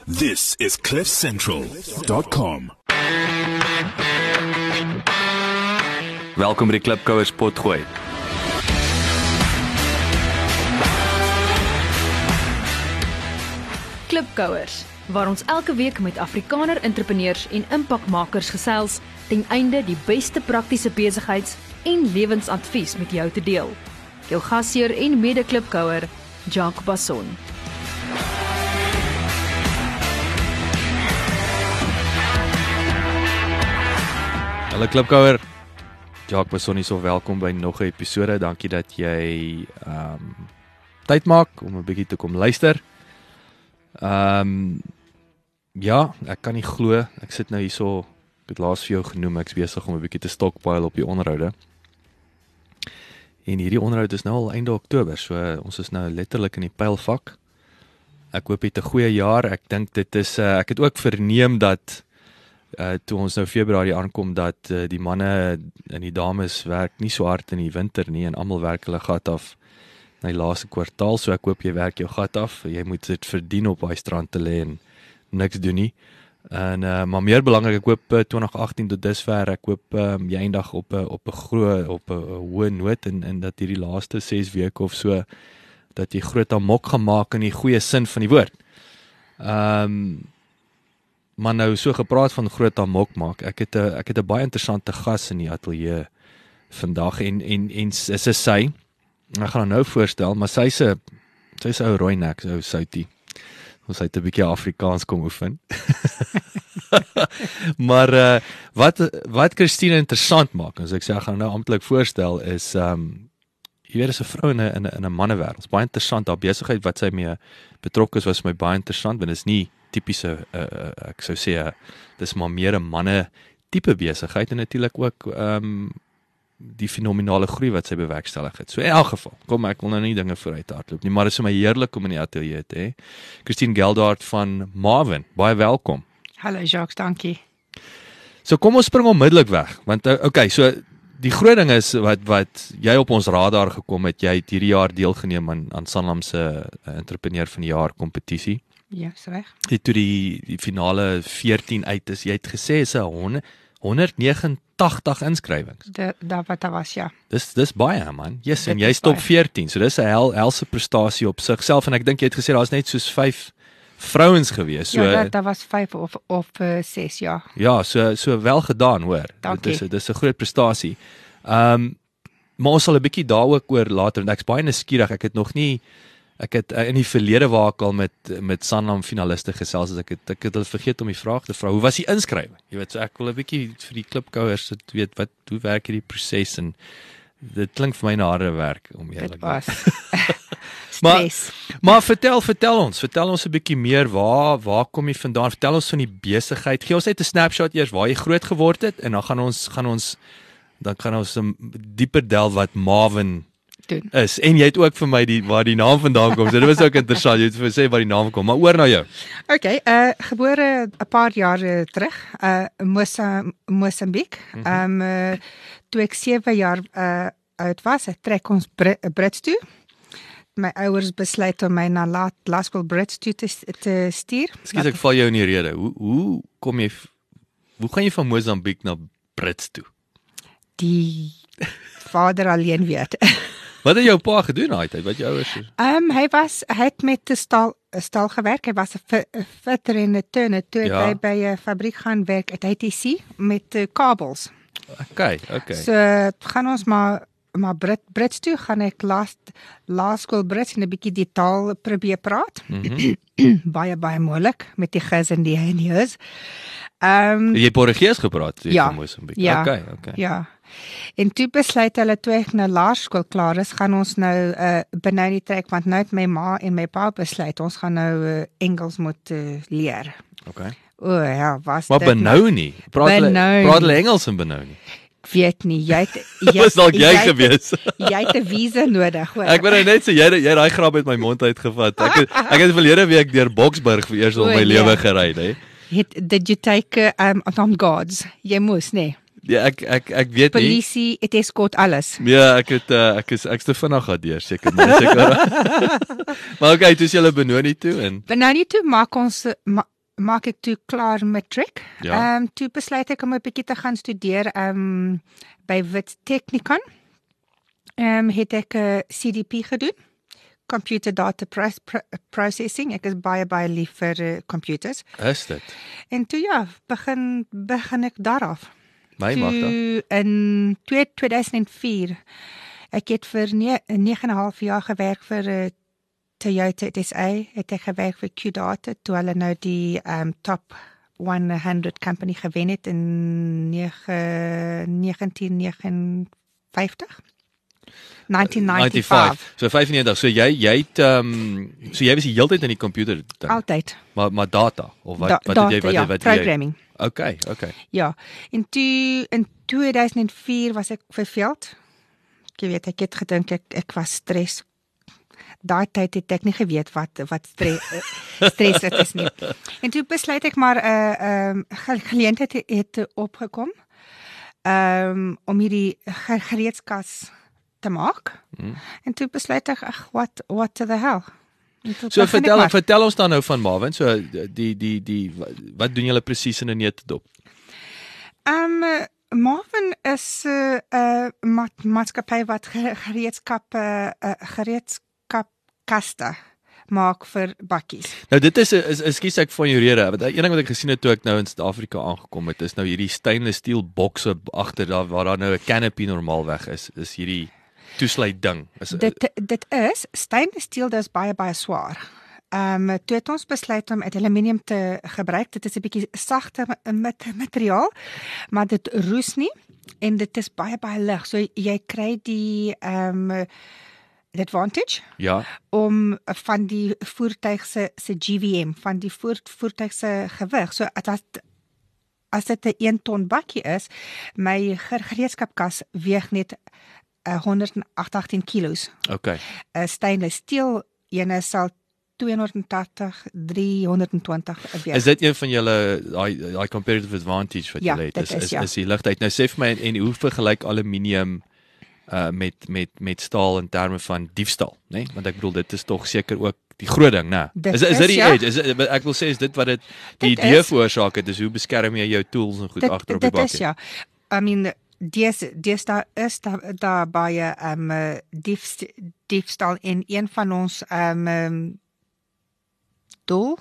This is CliffCentral.com. Welkom by die Klipkouers potgooi. Klipkouers, waar ons elke week met Afrikaner entrepreneurs en impakmakers gesels ten einde die beste praktiese besigheids- en lewensadvies met jou te deel. Jou gasheer en mede-klipkouer, Jacques Basson. Hallo Klipkouer, Jacques Basson hier, so welkom by nog 'n episode. Dankie dat jy tyd maak om 'n bietjie te kom luister. Ja, ek kan nie glo, ek sit nou hierso, ek het laas vir jou genoem, ek's besig om 'n bietjie te stockpile op die onderhoude. En hierdie onderhoud is nou al einde Oktober, so ons is nou letterlik in die pylvak. Ek hoop jy het 'n goeie jaar. Ek dink dit is, ek het ook verneem dat toe ons nou Februarie aankom, dat die manne en die dames werk nie so hard in die winter nie, en almal werk hulle gat af na die laaste kwartaal, so ek hoop jy werk jou gat af. Jy moet dit verdien op daai strand te lê en niks doen nie. En maar meer belangrik, ek hoop 2018 tot dusver, ek hoop jy eindig op 'n hoë noot, en dat hierdie laaste 6 weke of so, dat jy groot amok gaan maak in die goeie sin van die woord. Maar nou so gepraat van groot amok maak, ek het 'n baie interessante gas in die ateljee vandag, en sy, ek gaan haar nou voorstel, maar sy's 'n ou rooi nek, ou soutie. Ons het 'n bietjie Afrikaans kom oefen. Maar wat Christine interessant maak, as ek sê, ek gaan nou amptelik voorstel, is jy weet, is 'n vrou in 'n mannewêreld. Baie interessant, haar besigheid wat sy mee betrokke is, was my baie interessant, want dit is nie tipiese, ek sou sê, dis maar meer 'n manne tipe besigheid, en natuurlik ook die fenominale groei wat sy bewerkstellig het. So in elk geval, kom, ek wil nou nie dinge vooruit hardloop nie, maar dit is vir my heerlik om in die ateljee te hê. Christine Geldart van Marvin, baie welkom. Hallo Jacques, dankie. So kom ons spring onmiddellik weg, want okay, so die groot ding is wat jy op ons radar gekom het, jy het hierdie jaar deelgeneem aan Sanlam se entrepreneur van die jaar kompetisie. Ja, is reg. Jy toe die finale 14 uit is, jy het gesê is 189 inskrywings. Daar wat daar was, ja. Dis baie, man. Yes, en jy stop 14, so dis 'n helse prestasie op sigself, en ek dink jy het gesê daar's net soos 5 vrouens gewees. So, ja, daar was 5 of 6, ja. Ja, so wel gedaan, hoor. Dankie. Dit is 'n groot prestasie. Maar ons sal 'n bietjie daar ook oor later, en ek's baie nuuskierig. Ek het in die verlede waar ek al met Sanlam finaliste gesels, ek het hulle vergeet om die vraag te vra, hoe was die inskrywing? Jy weet, so ek wil 'n bietjie vir die klipkouers weet, hoe werk hierdie proses, en dit klink vir my na harde werk, om eerlik Dit was stres. Maar vertel ons 'n bietjie meer, waar kom jy vandaan? Vertel ons van die besigheid. Gee ons net 'n snapshot eers waar jy groot geword het, en dan gaan ons dieper delf wat Marvin doen is. En jy het ook vir my waar die naam vandaan kom. So dit was ook interessant. Jy het vir my sê waar die naam kom. Maar oor na jou. Okay, gebore 'n paar jaar terug, Mosambiek. Toe ek 7 jaar oud was, trek ons Brits toe. My ouers besluit om my na laerskool Brits toe te stuur. Ekskuus, ek val jou in die rede. Hoe gaan jy van Mosambiek na Brits toe? Die vader alleen weet. Wat het jou pa gedoen daai tyd? Wat jou ouers is? Hy het met die stal gewerk. Hy was 'n fitter en 'n turner. Toe het hy by 'n fabriek gaan werk at ITC met kabels. Okay. So gaan ons maar Brits toe, gaan ek laerskool Brits en 'n bietjie die taal probeer praat. Baie moeilik met die ges en die h's. Jy het Portugees gepraat ja, van Mosambiek. Ja, okay. Ja. En toe besluit hulle, toe ek na laerskool klaar is, gaan ons nou Benoni trek, want nou het my ma en my pa besluit, ons gaan nou Engels moet leer. Okay. Ja, was maar Benoni? Praat hulle Engels in Benoni? Ek weet nie, jy was dalk jy gewees. Jy het 'n visa nodig, hoor. Ek wou net sê, jy daai grap uit my mond uitgevat. Ek het verlede week deur Boksburg vir eers op my lewe gery, hè. Did you take on guards? Jy moes, nee. Ja, ek weet nie. Polisie, het escort alles. Ja, ek's te vinnig gehad seker. Maar okay, toe is jy Benoni toe en Benoni toe maak ons maak ek toe klaar matriek. Ja. Toe besluit ek om 'n bietjie te gaan studeer by Wits Technikon. Het ek 'n CDP gedoen. Computer Data Processing. Ek is baie lief vir computers. Is dit? En toe ja, begin ek daaraf. My magtig. Toe in 2004 ek het vir 9,5 jaar gewerk vir Toyota SA, het ek gewerk vir Q-Data, toe hulle nou die top 100 company gewen het in 1959. 1995. So 95. So jy het so jy was die hele tyd in die komputer ding. Altyd. Maar data of wat Data, het jy ja, programming. Okay. Ja, en toe in 2004 was ek verveeld. Ek weet, ek het gedink ek was stres. Daai tyd het ek nie geweet wat stres dit is nie. En toe besluit ek maar geleentheid het opgekom om hierdie gereedskas te maak. En toe besluit ek what the hell. So vertel ons dan nou van Marvin, so die wat doen julle presies in 'n neutedop? Marvin is 'n maatskappy wat gereedskapkaste maak vir bakkies. Nou dit is ekskuus ek van jou rede, want een ding wat ek gesien het toe ek nou in Suid-Afrika aangekom het, is nou hierdie stainless steel bokse agter daar waar daar nou 'n canopy normaalweg is hierdie toesluit ding. Dit is stainless steel, dis baie swaar. Toe het ons besluit om aluminium te gebruik. Dit is 'n bietjie sagter materiaal, maar dit roes nie en dit is baie lig. So jy kry die advantage om van die voertuig se GVM, van die voertuig se gewig. So as dit 'n 1 ton bakkie is, my gereedskapkas weeg net 118 kilos. Okay. Stainless steel ene sal 280, 320 weeg. Is dit een van julle daai competitive advantage wat julle het? Is die ligtheid. Nou sê vir my, en hoe vergelyk aluminium met staal in terme van diefstal, né? Want ek bedoel dit is tog seker ook die groot ding, né? Is dit die edge? Ek wil sê is dit wat dit die idee veroorsaak het, is hoe beskerm jy jou tools en goed agter op die bakkie? Dit is ja. I mean daar is daar baie diefstal in een van ons doel.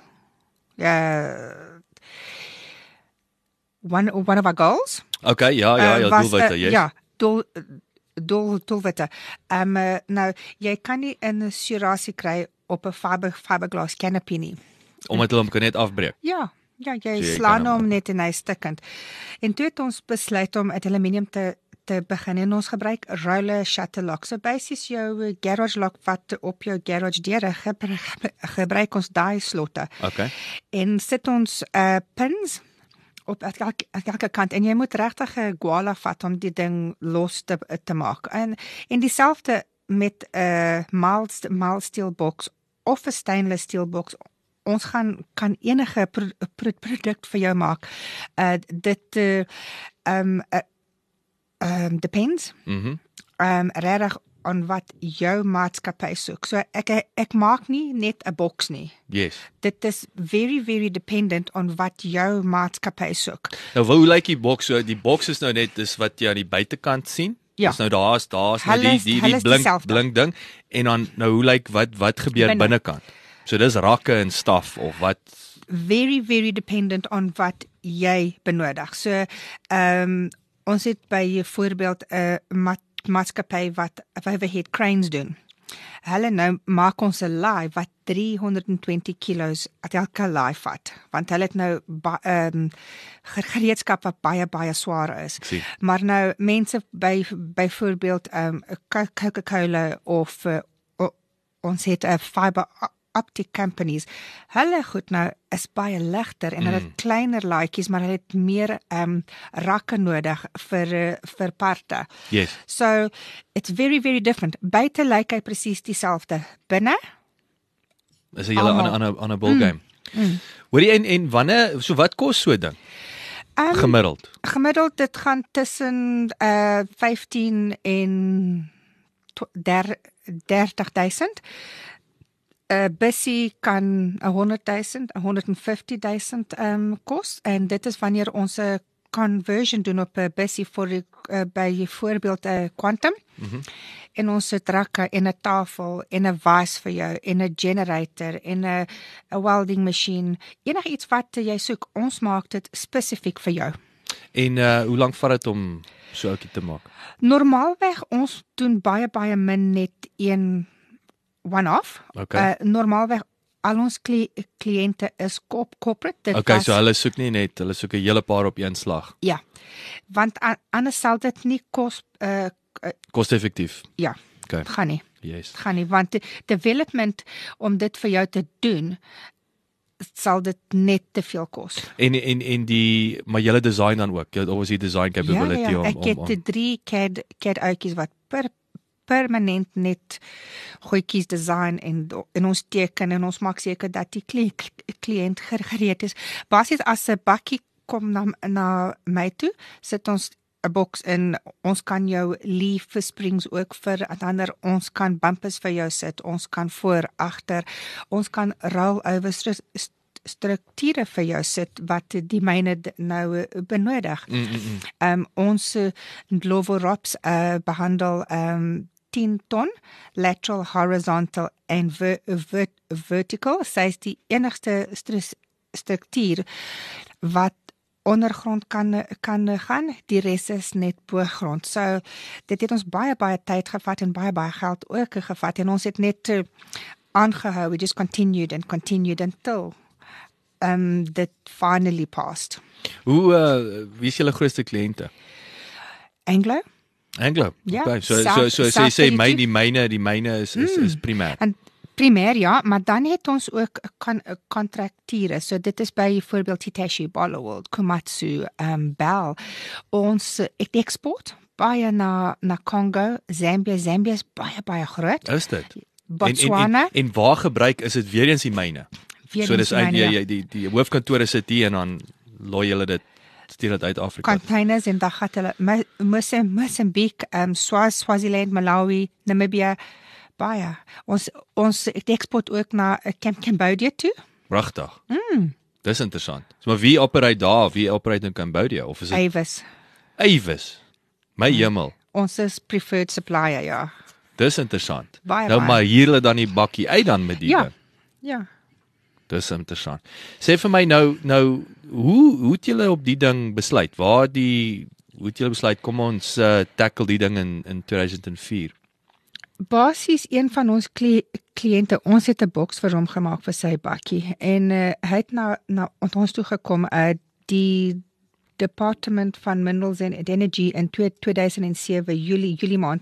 One of our goals. Okay, ja, doelwitte, yes. Ja, doelwitte. Nou jy kan nie 'n surasie kry op 'n fiberglass canopy nie. Omdat hulle hom kan net afbreek. Ja, jy slaan hom net in 'n stukkend. En toe het ons besluit om uit aluminium te begin en ons gebruik roller shutter lock. So basies jou garage lock wat op jou garage deure gebruik ons daai slotte. Okay. En sit ons pins op elke kant en jy moet regtig 'n guala vat om die ding los te maak. En dieselfde met 'n mild steel box of 'n stainless steel box. Ons kan enige produk vir jou maak. Dit depends. Regtig aan wat jou maatskappy soek. So ek maak nie net 'n box nie. Yes. Dit is very dependent on wat jou maatskappy soek. Nou hoe lyk die box? So die box is nou net dis wat jy aan die buitekant sien. Ja. Dis nou daar's nou die blink ding en dan nou hoe lyk wat gebeur binnekant? So dis rakke en staf of wat? Very dependent on wat jy benodig. So ons het by voorbeeld 'n maatskappy wat overhead cranes doen. Hulle nou maak ons 'n laai wat 320 kilos at elke laai vat, want hulle het nou gereedskap wat baie swaar is. Maar nou mense by voorbeeld Coca-Cola of ons het 'n fiber optic companies. Hulle goed nou is baie ligter en hulle het kleiner laaitjies, maar hulle het meer rakke nodig vir parte. Yes. So it's very different. Buite lyk hy presies dieselfde. Binne is hy julle aan 'n ballgame. Hoorie en wanneer so wat kos so 'n ding? Gemiddeld. Gemiddeld dit gaan tussen 15 en 30,000. bussie kan 100,000, 150,000 kos en dit is wanneer ons 'n conversion doen op 'n bussie vir byvoorbeeld 'n Quantum. En ons het rakke en 'n tafel en 'n was vir jou en 'n generator en 'n welding masjien, enigiets wat jy soek, ons maak dit spesifiek vir jou. En hoe lank vat dit om so 'n ouetjie te maak? Normaalweg ons doen baie min net een one-off. Okay. Normaalweg al ons kliënte is corporate. Okay, so hulle soek nie net, hulle soek 'n hele paar op een slag. Ja. Want anders sal dit nie Koste-effektief. Ja. Okay. Gaan nie. Yes. Gaan nie, want die development om dit vir jou te doen sal dit net te veel kos. En maar julle design dan ook. Jy het obviously design capability Ja, ek het 3 CAD uitjies wat permanent net goedjies design en ons teken en ons maak seker dat die kliënt gereed is. Basies as 'n bakkie kom na my toe, sit ons 'n boks in, ons kan jou leaf versprings ook vir ander, ons kan bumpers vir jou sit, ons kan voor, agter, ons kan roll-over strukture vir jou sit wat die myne nou benodig. Ons Glovo ROPS behandel 10 ton lateral, horizontal en vertical. Sy is die enigste struktuur wat ondergrond kan gaan, die res is net bogrond. So dit het ons baie tyd gevat en baie geld ook gevat en ons het net aangehou. We just continued until that finally passed. Wie is julle grootste kliënte? Anglo? Ja, okay. So sê die myne is primêr. En primêr ja, maar dan het ons ook kontrakture. So dit is byvoorbeeld Hitachi, Barloworld, Komatsu, Bell. Ons export baie na Congo, Zambia. Zambia is baie groot. Is dit? Botswana. En waar gebruik is dit weer eens die myne? So dis eintlik die hoofkantore sit hier en dan looi hulle dit, stuur dit uit Afrika. Containers en dan gaan hulle Mozambique, Swaziland, Malawi, Namibia, baie. Ons export ook na Cambodia toe. Pragtig. Dis interessant. So, maar wie operate daar? Wie operate in Cambodia of is dit Avis? My hemel. Ons is preferred supplier, ja. Dis interessant. Baie. Maar hier hulle dan die bakkie uit dan met die ding. Ja. Dis interessant. Sê vir my nou hoe het julle op die ding besluit? Hoe het julle besluit kom ons tackle die ding in 2004? Basies een van ons kliënte, ons het 'n boks vir hom gemaak vir sy bakkie en hy het na ons toe gekom die Department van Minerals and Energy in 2007 Julie maand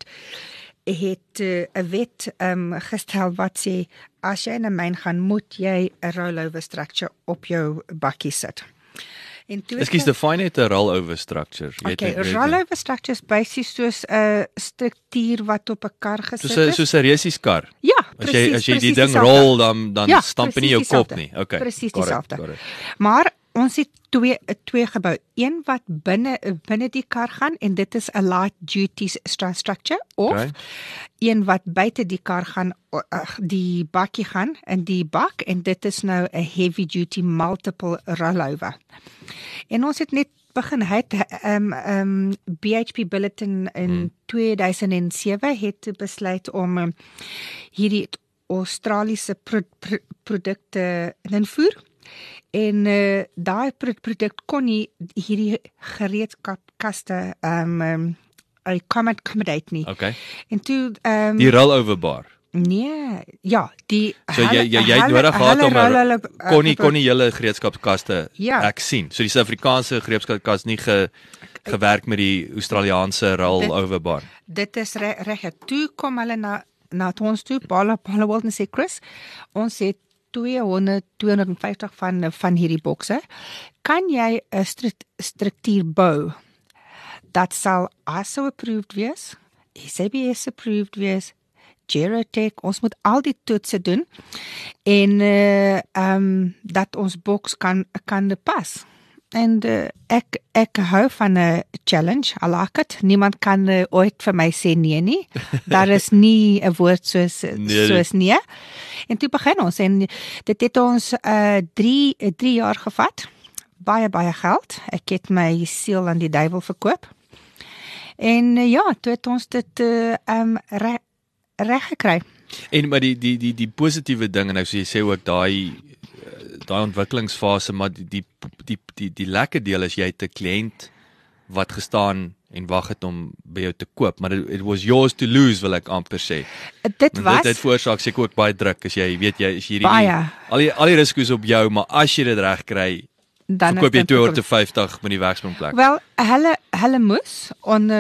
het 'n wet gestel wat sê as jy in 'n myn gaan, moet jy 'n rollover structure op jou bakkie sit. Ekskuus, define net 'n rollover structure. Okay, rollover structure is basies soos 'n struktuur wat op 'n kar gesit is. Soos 'n resies kar. Ja, presies. As jy die ding rol dan stamp nie jou kop nie. Okay. Presies dieselfde. Maar ons het twee gebou. Een wat binne die kar gaan en dit is 'n light duty structure of een wat buite die kar gaan, die bakkie gaan in die bak en dit is nou 'n heavy duty multiple rollover. En ons het net begin BHP Billiton in 2007 het besluit om hierdie Australiese produkte invoer. En daai produk kon nie hierdie gereedskapkaste accommodate nie. Okay. En toe die rollover bar. Nee, ja, die so jy nodig gehad om kon nie julle gereedskapskaste ek sien. So die Suid-Afrikaanse gereedskapkas nie gewerk met die Australiese rollover bar. Dit is reg. Toe kom hulle na ons toe, Barloworld en sê Chris, ons het 250 van hierdie bokse. Kan jy 'n struktuur bou dat sal ASO approved wees, SABS approved wees, Gerotech, ons moet al die toetse doen en dat ons boks kan pas. En ek hou van 'n challenge, I like it. Niemand kan ooit vir my sê nee nie. Daar is nie 'n woord soos nee. En toe begin ons en dit het ons 3 jaar gevat. Baie geld. Ek het my siel aan die duiwel verkoop. En toe het ons dit reg gekry. En maar die positiewe ding en nou so jy sê ook daai ontwikkelingsfase, maar die lekker deel is jy het 'n kliënt wat gestaan en wag het om by jou te koop, maar it was yours to lose, wil ek amper sê. Dit veroorsaak seker ook baie druk as jy weet jy is hierdie al die risiko's op jou, maar as jy dit reg kry, dan verkoop jy 250 met die wegspringplek. Wel, hulle moes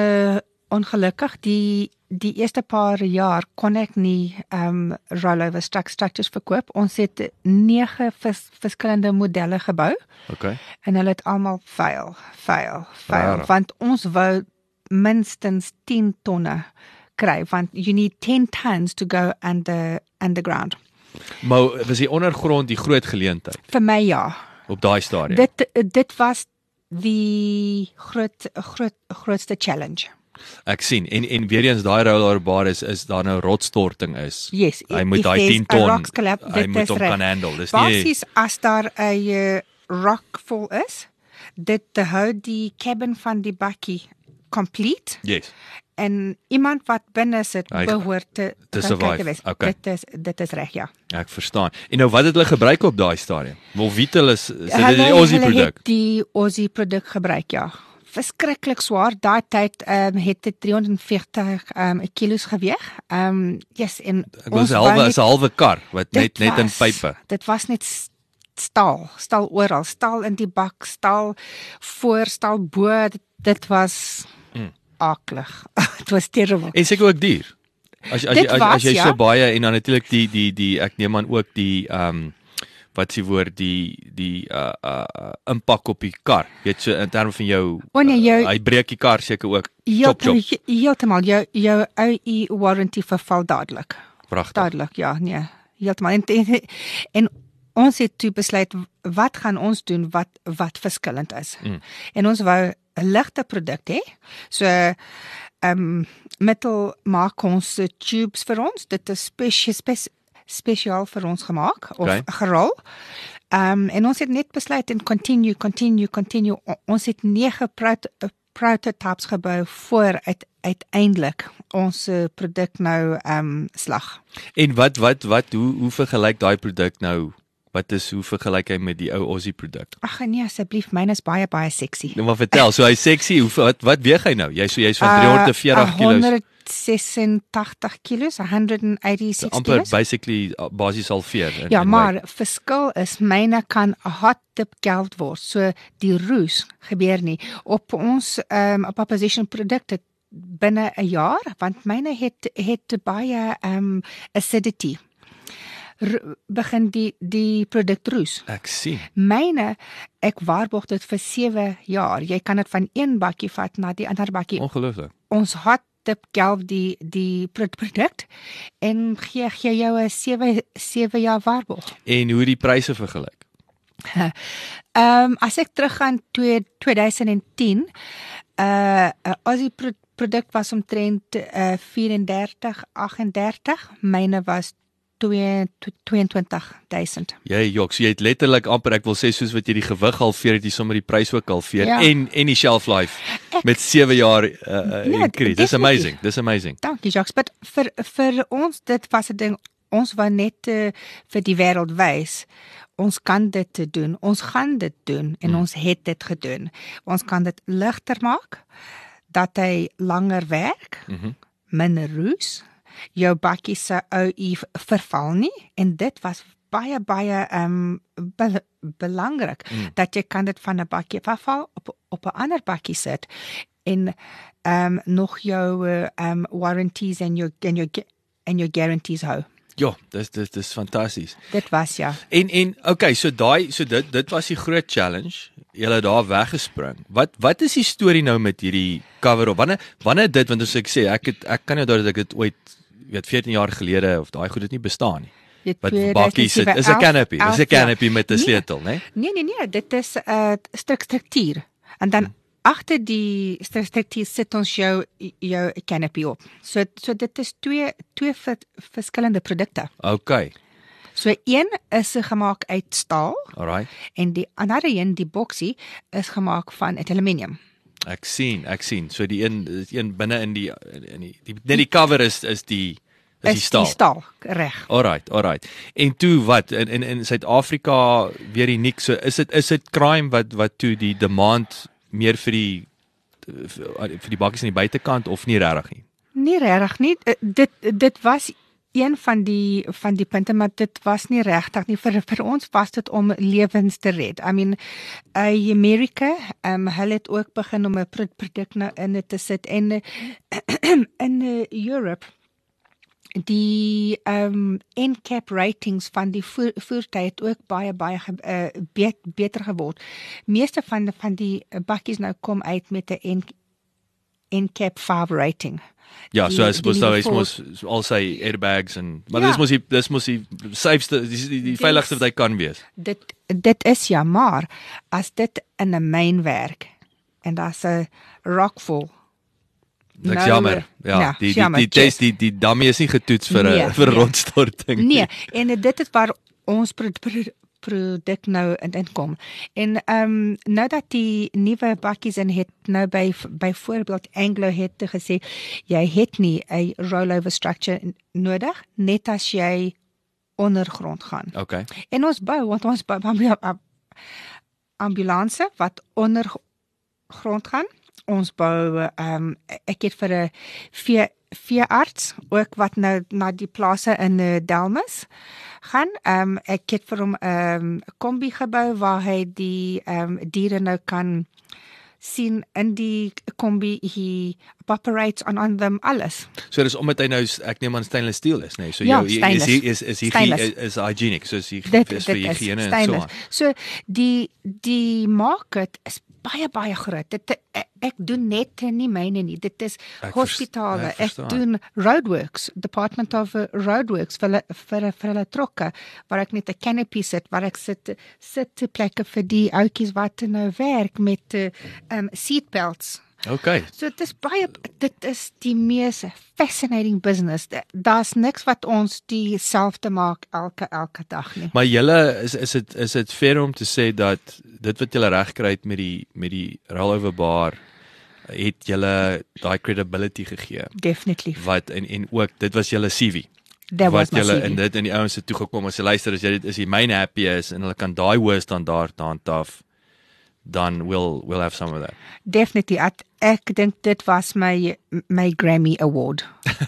ongelukkig die eerste paar jaar kon ek nie rollover structures verkoop. Ons het 9 verskillende modelle gebou. Okay. En hulle het almal fail. Want ons wou minstens 10 tonne kry, want you need 10 tons to go underground. Maar was die ondergrond die groot geleentheid? Vir my ja. Op daai stadium. Dit was die grootste challenge. Ek sien, en weer eens daai roller bar is daar nou rotsstorting is. Yes, hy moet daai 10 ton, hy moet hom kan handle. Dis basies as daar 'n rockfall is, dit hou die cabin van die bakkie complete. Yes. En iemand wat binne sit behoort te survive. Okay. Dit is reg, ja. Ek verstaan. En nou wat het hulle gebruik op daai stadium? Volvitel is dit die Aussie produk? Hulle het die Aussie produk gebruik, ja. Verskriklik swaar. Daai tyd het dit 340 kilos geweg. Yes, en ons is 'n halwe kar wat net in pype. Dit was net staal oral, staal in die bak, staal voor, staal bo. Dit was aklig. Dit was terrible. En seker ook duur. As jy so baie en dan natuurlik die ek neem aan ook die wat s'ie woord die impak op die kar. Jy weet so in terme van jou hy breek die kar seker ook chop. Heeltemal jou OE warranty verval dadelik. Pragtig. Dadelik, ja, nee. Heeltemal. En ons het toe besluit wat gaan ons doen wat verskillend is. En ons wou 'n ligte produk hê. So metal maak ons tubes vir ons. Dit is spesiaal vir ons gemaak of gerol. En ons het net besluit en continue. Ons het 9 prototypes gebou voor uiteindelik ons produk nou slag. En hoe vergelyk daai produk nou? Hoe vergelyk hy met die ou Aussie produk? Ag nee, asseblief, myne is baie sexy. Nou maar vertel, so hy sexy, wat weeg hy nou? Jy's van 340 kilos. 186 kilos, 186 amper kilos. Basically basies halveer. Ja, maar verskil is myne kan 'n hot tip geld word. So die roes gebeur nie op ons op opposition produkte binne 'n jaar, want myne het baie acidity. Begin die produk roes. Ek sien. Myne, ek waarborg dit vir 7 jaar. Jy kan dit van een bakkie vat na die ander bakkie. Ongelooflik. Ons hot tip gelf die produk en gee jou 'n 7 jaar waarborg. En hoe die pryse vergelyk? As ek teruggaan 2010, Aussie produk was omtrent 34-38, myne was 22,000. Jy het letterlik amper, ek wil sê soos wat jy die gewig halveer het, jy sommer die prys ook halveer en die shelf life met 7 jaar increase. Dis amazing. Dankie Jacques, but vir ons dit was 'n ding, ons wou net vir die wêreld wys. Ons kan dit doen. Ons gaan dit doen en ons het dit gedoen. Ons kan dit ligter maak dat hy langer werk, minder roes. Jou bakkie se OE verval nie en dit was baie belangrik dat jy kan dit van 'n bakkie verval op 'n ander bakkie sit en nog jou warranties en jou guarantees hou. Ja, dis fantasties. Dit was ja. En okay, so dit was die groot challenge. Jy het daar weggespring. Wat is die storie nou met hierdie cover op? Wanneer want as ek sê ek kan nie onthou dat ek dit ooit 14 jaar gelede of daai goed dit nie bestaan nie. Wat bakkies sit, is 'n canopy, dis 'n canopy met 'n sleutel, né? Nee, dit is 'n struktuur. En dan agter die struktuur sit ons jou canopy op. So dit is twee verskillende produkte. Okay. So een is gemaak uit staal. Alright. En die ander een, die boksie, is gemaak van aluminium. Ek sien. So die een binne in die net die cover is die staal. Die staal, reg. Alright. En toe wat in Suid-Afrika weer uniek. So is dit crime wat toe die demand meer vir die bakkies aan die buitekant of nie regtig nie? Nie regtig nie. Dit was een van die punte, maar dit was nie regtig nie. Vir ons was dit om lewens te red. I mean, Amerika, hulle het ook begin om 'n produk nou in te sit en in Europe die NCAP ratings van die voertuie het ook baie beter geword. Meeste van die bakkies nou kom uit met 'n NCAP 5 rating. Ja, so as mos al sy airbags en maar dis mos die safeste, die veiligste wat hy kan wees. Dit is ja, maar as dit in 'n myn werk en daar's 'n rockfall. Dis jammer. Ja, die dammie is nie getoets vir 'n rondstorting. Nee, en dit is waar ons produk nou in kom. En nou dat die nuwe bakkies in het nou byvoorbeeld Anglo het gesê jy het nie 'n rollover structure nodig net as jy ondergrond gaan. Okay. En ons bou ambulanse wat ondergrond gaan. Ons bou ek het vir 'n veearts ook wat nou na die plase in Delmas gaan. Ek het vir hom 'n kombi gebou waar hy die diere nou kan sien in die kombi. He operates on them alles. So dis omdat hy nou ek neem aan stainless steel is, nee. So ja, is hygienic, so is vir higiëne en so aan. So die market is baie groot. Ek doen net nie myne nie. Dit is hospitale. Ek doen roadworks, Department of Roadworks vir hulle trokke waar ek net 'n canopy sit, waar ek sit plekke vir die ouetjies wat nou werk met seatbelts. Okay. So dit is die mees fascinating business. Daar's niks wat ons dieselfde maak elke dag nie. Maar julle is dit fair om te sê dat dit wat julle reg kry het met die rollover bar het julle daai credibility gegee. Definitely. Wat en ook dit was julle CV. Wat julle in dit in die ouens het toe gekom as jy luister as jy is die main happy is en hulle kan daai hoë standaard handhaaf, dan we'll have some of that. Definitely. Ek dink dit was my Grammy Award.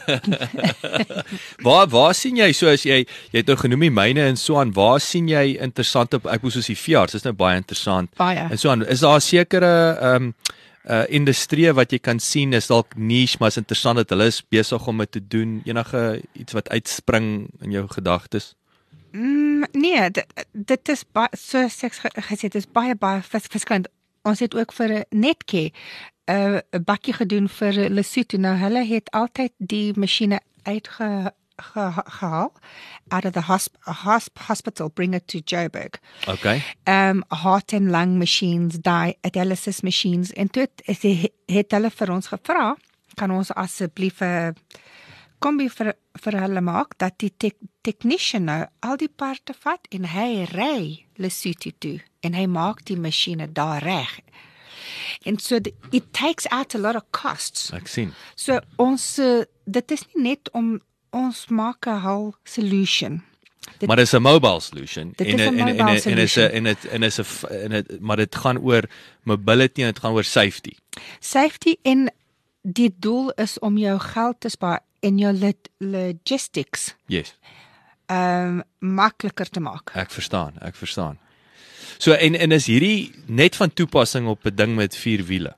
Waar sien jy, so as jy het nou genoem die myne en so aan, waar sien jy interessante, ek bedoel soos die veearts, dis nou baie interessant. Baie. En so aan, is daar 'n sekere industrie wat jy kan sien, is dalk niche, maar is interessant dat hulle is besig om dit te doen, enige iets wat uitspring in jou gedagtes? Nee, dit is soos ek gesê het, is baie verskillend. Ons het ook vir Netcare 'n bakkie gedoen vir Lesotho. Nou hulle het altyd die masjiene uitgehaal out of the hospital, bring it to Joburg. Okay. Heart and lung machines, dialysis machines. En toe het hulle vir ons gevra, kan ons asseblief 'n kombi vir hulle maak, dat die technician nou al die parte vat en hy ry Lesotho toe en hy maak die masjiene daar reg. And so it takes out a lot of costs. Ek sien. So dit is nie net om ons maak 'n whole solution. Maar dit is 'n mobile solution. Dit is 'n mobile solution. Maar dit gaan oor mobility en dit gaan oor safety. Safety, en die doel is om jou geld te spaar en jou logistics. Yes. Makliker te maak. Ek verstaan. So en is hierdie net van toepassing op 'n ding met 4 wiele?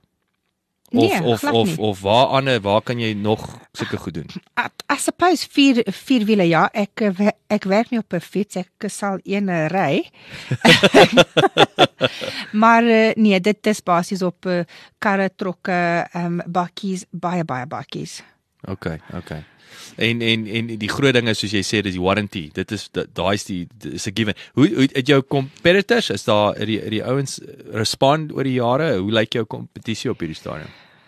Of waar kan jy nog sulke goed doen? I suppose 4 wiele, ja. Ek werk nie op 'n fiets, ek sal een ry. Maar nee, dit is basies op karre, trokke, bakkies, baie bakkies. Okay. En die groot ding is soos jy sê, dis die warranty. Dit is is 'n given. Hoe het jou competitors, is daar die ouens respond oor die jare? Hoe lyk jou kompetisie op hierdie stadium?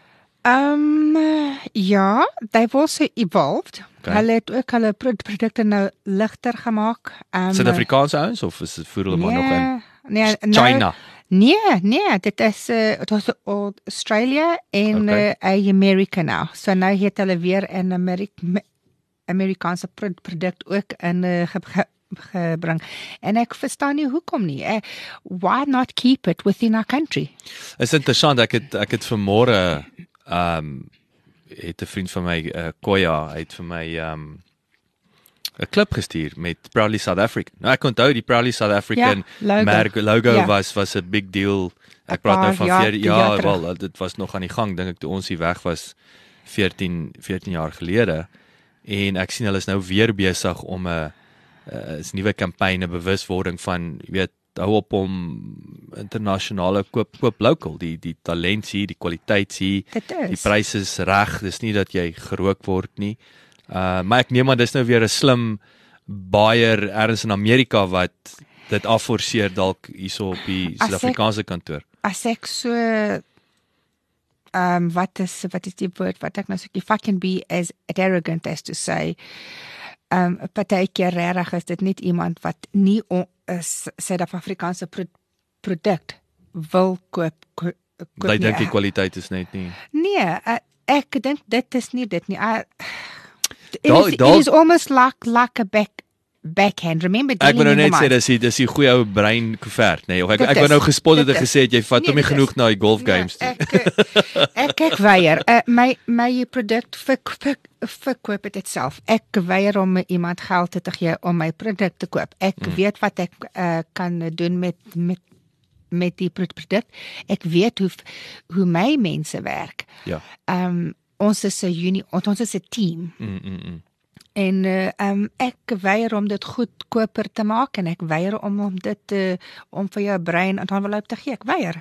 Ja, they've also evolved. Okay. Hulle het ook hulle produkte nou ligter gemaak. Suid-Afrikaanse ouens of is dit voer hulle maar nog in China? China? Nee, dit is het was Australia en Amerika nou. So nou het hulle weer 'n Amerikaanse produk ook in gebring. En ek verstaan nie hoekom nie. Why not keep it within our country? Is interessant, ek het vanmôre het 'n vriend van my Koya, hy het vir my 'n klip gestuur met Proudly South African. Nou ek onthou die Proudly South African logo was 'n big deal. Ek praat nou van 4 jaar, wel dit was nog aan die gang dink ek toe ons hier weg was 14 jaar gelede. En ek sien hulle is nou weer besig om 'n nuwe kampanje, 'n bewuswording van, jy weet, hou op om internasionale koop local, die talent hier, die kwaliteit hier, die pryse is reg, dis nie dat jy gerook word nie. Maar ek neem aan dis nou weer 'n slim buyer ergens in Amerika wat dit afforceer dalk hierso op die Suid-Afrikaanse kantoor. As ek so wat is die woord wat ek nou sê, if I can be as arrogant as to say, partykeer regtig is dit net iemand wat nie 'n Suid-Afrikaanse produk wil koop. Jy dink die kwaliteit is net nie. Nee, ek dink dit is nie dit nie. It is almost like a backhand. Remember, ek wil nou net sê dis die goeie ou brein koevert, nee, of ek wou nou gespot het en gesê het jy vat hom nie genoeg na die golf games toe. Ek weier. My produk verkoop dit self. Ek weier om iemand geld te gee om my produk te koop. Ek weet wat ek kan doen met die produk. Ek weet hoe my mense werk. Ja. Ons is 'n team. En ek weier om dit goedkoper te maak en ek weier om dit om vir jou brein 'n envelop te gee. Ek weier.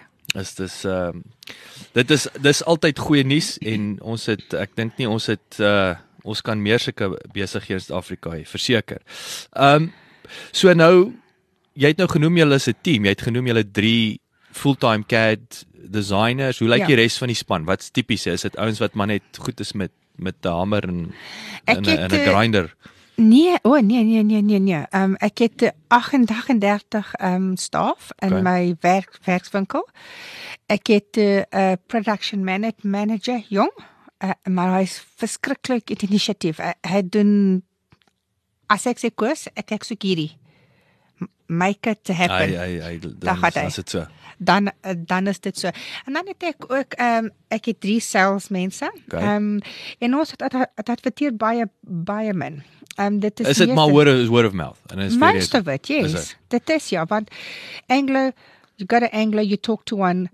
Dis altyd goeie nuus en ek dink nie ons kan meer sulke besighede in Suid-Afrika hê, verseker. So nou jy het nou genoem julle is 'n team. Jy het genoem julle 3 fulltime CAD designers. Hoe lyk die res van die span? Wat's tipies? Is dit ouens wat maar net goed is met 'n hamer en 'n grinder? Nee. Ek het 38 staf in my werkswinkel. Ek het 'n production manager, jong, maar hy is verskriklik initiatief. Hy doen as ek sê koers, ek soek hierdie. Make it happen. Dan is dit so. Dan is dit so. En dan het ek ook ek het 3 salesmense. En ons het adverteer baie min. Dit is dit maar word of mouth? Most of it, yes. Dit is ja, want you got an angler, you talk to one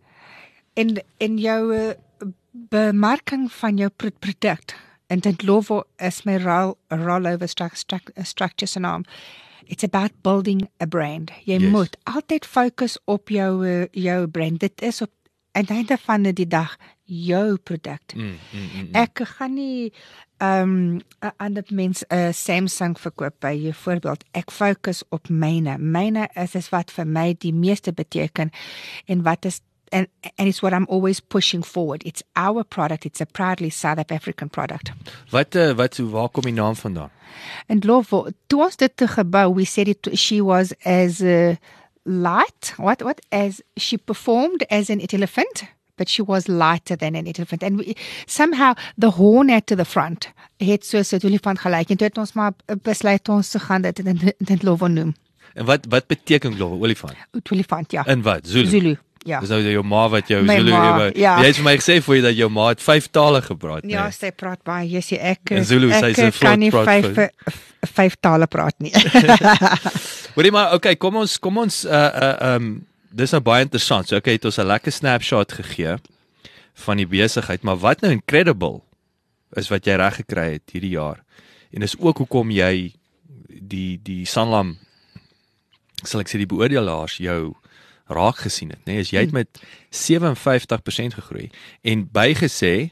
in jou bemarking van jou produk. En dit loop is my rollover structure se naam. It's about building a brand. Jy moet altyd fokus op jou brand. Dit is op aan die einde van die dag jou produk. Ek gaan nie ander mens Samsung verkoop by jou voorbeeld. Ek fokus op myne. Myne is wat vir my die meeste beteken en wat is and it's what I'm always pushing forward. It's our product. It's a proudly South African product. Waar kom die naam vandaan? En Lovo, toe ons dit gebou, we said she was as light. What? As she performed as an elephant, but she was lighter than an elephant. And somehow the horn at the front het soos 'n olifant gelyk. En toe het ons maar besluit ons te gaan dit Lovo noem. En wat beteken Lovo, olifant? Olifant, ja. In wat? Zulu. Ja. Dis nou jou ma wat jou Zulu het. Jy het vir my gesê voor jy dat jou ma het 5 tale gepraat, nee. Ja, sy praat baie. Jy sê ek kan nie 5 tale praat nie. Hoorie maar, okay, kom ons dis nou baie interessant. So okay, het ons 'n lekker snapshot gegee van die besigheid, maar wat nou incredible is wat jy reg gekry het hierdie jaar. En is ook hoekom jy die Sanlam, sal ek sê die beoordelaars jou raak gesien het, nee, as jy het met 57% gegroei en bygesê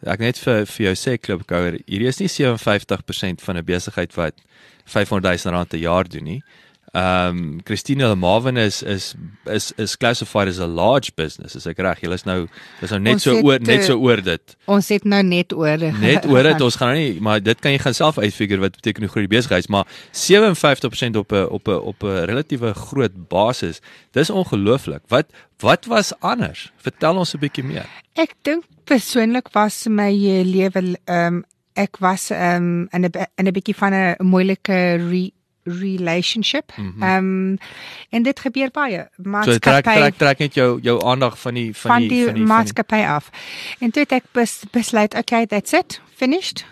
ek net vir jou sê Klipkouer, hierdie is nie 57% van 'n besigheid wat R500 000 'n jaar doen nie. Christina Marvin is classified as a large business, is ek reg? Julle is nou net so oor dit. Ons het nou net oor dit, ons gaan nou nie, maar dit kan jy gaan self uitfigure wat beteken hoe groot die besigheid is, maar 57% op 'n relatiewe groot basis. Dis ongelooflik. Wat was anders? Vertel ons 'n bietjie meer. Ek dink persoonlik was my lewe ek was in 'n bietjie van 'n moeilike relationship. En dit gebeur baie. So trek net jou aandag van die maatskappy af. En toe het ek besluit, okay, that's it, finished.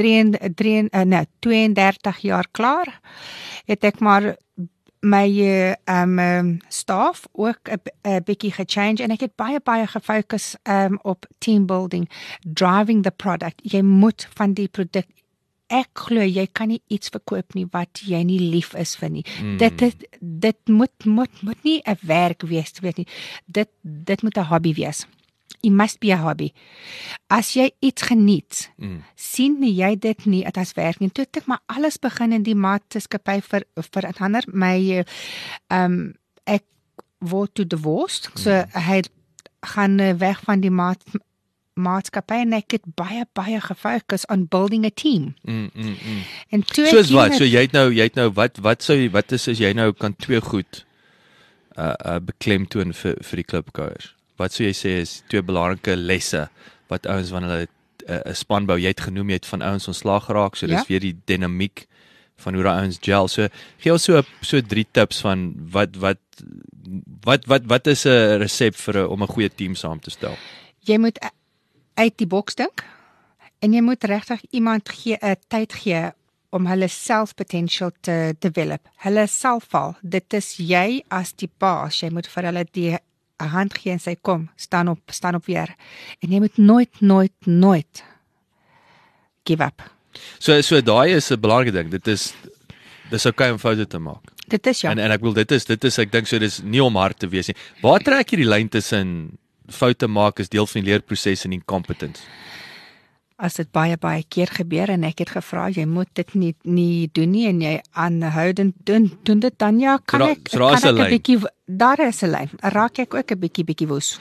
32 jaar klaar. Het ek maar my staf ook 'n bietjie gechange en ek het baie gefokus op team building, driving the product. Jy moet van die produk, ek glo jy kan nie iets verkoop nie wat jy nie lief is vir nie. Dit moet nie 'n werk wees, weet nie. Dit moet 'n hobby wees. It must be a hobby. As jy iets geniet, sien jy dit nie as werk nie. Toe het ek maar alles begin in die maatskappy verander. My ek word to divorced, so hy gaan weg van die maatskappy en ek het baie gefokus on building a team. En toe soos wat, so jy het nou wat is as jy nou kan twee goed beklemtoon vir die klipkouers? Wat sou jy sê is twee belangrike lesse wat ouens wanneer hulle 'n span bou, jy het genoem, jy het van ouens ontslaag geraak, so dis weer die dinamiek van hoe daai ouens gel. So gee ons so 3 tips van wat is 'n resep om 'n goeie team saam te stel? Jy moet uit die boks dink en jy moet regtig iemand tyd gee om hulle self-potential te develop. Hulle selfval, dit is jy as die baas, jy moet vir hulle die 'n hand gee en sê kom, staan op weer. En jy moet nooit give up. So daai is 'n belangrike ding. Dis okay om foute te maak. Dit is ja. En ek wil dit is ek dink so dis nie om hard te wees nie. Waar trek jy die lyn tussen foute maak is deel van die leerproses en incompetence? As dit baie keer gebeur en ek het gevra, jy moet dit nie doen nie en jy aanhoudend doen dit dan ja, kan ek 'n bietjie, daar is 'n lyn. Raak ek ook 'n bietjie woes.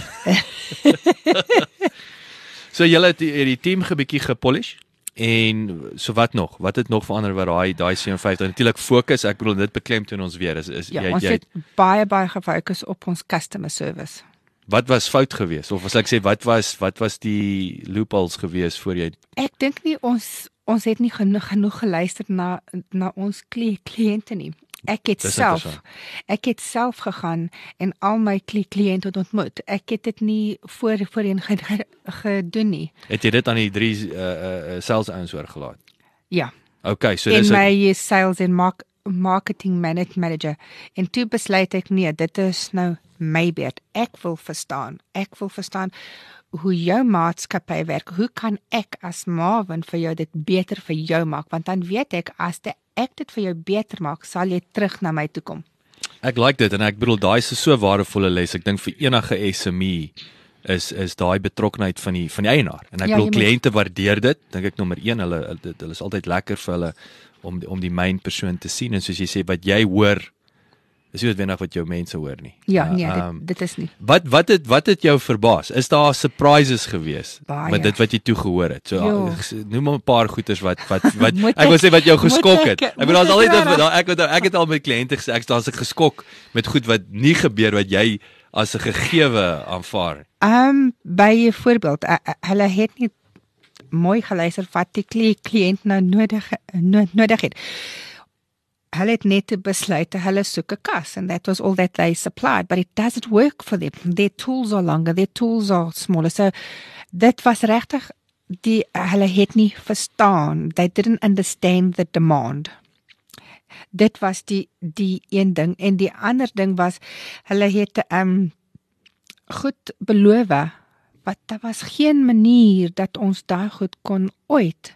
So julle het die team 'n bietjie gepolish en so wat nog? Wat het nog verander wat daai 57 natuurlik fokus, ek bedoel dit beklemtoon ons weer is ons het baie gefokus op ons customer service. Wat was fout geweest of as ek sê wat was die loopholes geweest voor jy? Ek dink nie ons het nie genoeg geluister na ons kliënte nie. Ek het self gegaan en al my kliënte ontmoet. Ek het dit nie voorheen gedoen nie. Het jy dit aan die 3 sales ouens oorgelaat? Ja. Okay, so dis my sales en marketing manager. En toe besluit ek nee, dit is nou my beurt. Ek wil verstaan hoe jou maatskappy werk. Hoe kan ek as Marvin vir jou dit beter vir jou maak? Want dan weet ek as ek dit vir jou beter maak, sal jy terug na my toe kom. Ek like dit en ek bedoel daai is so 'n waardevolle les. Ek dink vir enige SME is daai betrokkenheid van die eienaar. En ek bedoel kliënte waardeer dit. Dink ek nommer 1, hulle is altyd lekker vir hulle om die main persoon te sien en soos jy sê wat jy hoor is nie noodwendig wat jou mense hoor nie. Ja, nee, dit is nie. Wat het jou verbaas? Is daar surprises gewees met dit wat jy toe gehoor het? So noem maar 'n paar goeters wat ek wil sê wat jou geskok het. Ek bedoel as altyd ek het al met kliënte gesê ek staan geskok met goed wat nie gebeur wat jy as 'n gegewe aanvaar. By voorbeeld, hulle het nie mooi geluister wat die kliënt nou nodig het. Hulle het net besluit hulle soek 'n kas and that was all that they supplied, but it doesn't work for them. Their tools are longer, their tools are smaller. So dit was regtig hulle het nie verstaan. They didn't understand the demand. Dit was die een ding en die ander ding was hulle het goed beloof, wat daar was geen manier dat ons daai goed kon ooit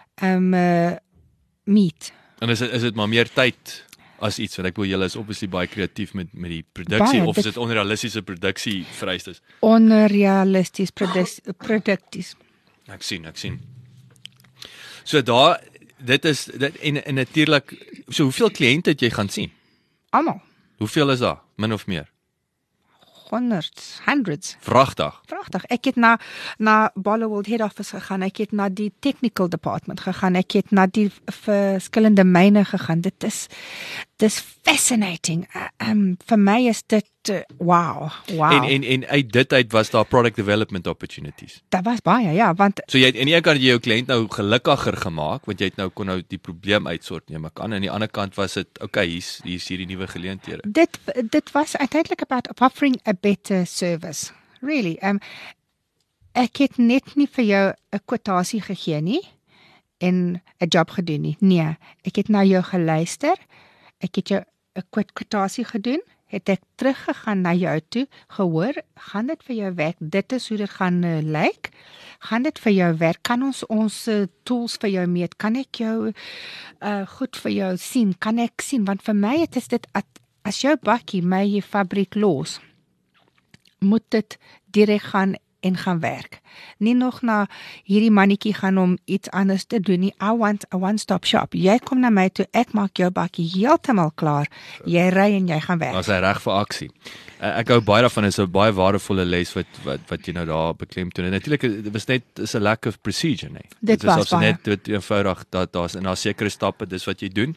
meet. En is dit maar meer tyd as iets wat ek bedoel julle is obviously baie kreatief met die produksie of is dit onrealistiese produksie vereistes? Onrealisties produkties. Ek sien. So dit is en natuurlik, so hoeveel kliënte het jy gaan sien? Almal. Hoeveel is daar? Min of meer? Hundreds. Vragtig. Ek het na Bollywood Head Office gegaan, ek het na die technical department gegaan, ek het na die verskillende myne gegaan. Dit is fascinating. Vir my is dit wow. En uit dit uit was daar product development opportunities. Daar was baie, ja, want So jy het aan die ene kant jou kliënt nou gelukkiger gemaak, want jy het kon nou die probleem uitsort neem ek aan. Aan die ander kant was dit okay, hier's hierdie nuwe geleenthede. dit was uiteindelik about offering a better service. Really. Ek het net nie vir jou 'n kwotasie gegee nie en 'n job gedoen nie. Nee, ek het na jou geluister. Ek het jou 'n kwotasie gedoen, het ek teruggegaan na jou toe, gehoor, gaan dit vir jou werk? Dit is hoe dit gaan lyk. Gaan dit vir jou werk? Kan ons tools vir jou meet? Kan ek jou goed vir jou sien? Kan ek sien? Want vir my het is dit as jou bakkie my fabriek los, moet dit direk gaan en gaan werk. Nie nog na hierdie mannetjie gaan om iets anders te doen nie. I want a one-stop shop. Jy kom na my toe, ek maak jou bakkie heeltemal klaar. Jy ry en jy gaan werk. Was hy reg vir aksie? Ek hou baie daarvan, is 'n baie waardevolle les wat jy nou daar beklemtoon. En natuurlik dit was net 'n lack of procedure, nee. Dit was baie. Net dit eenvoudig dat daar's sekere stappe, dis wat jy doen.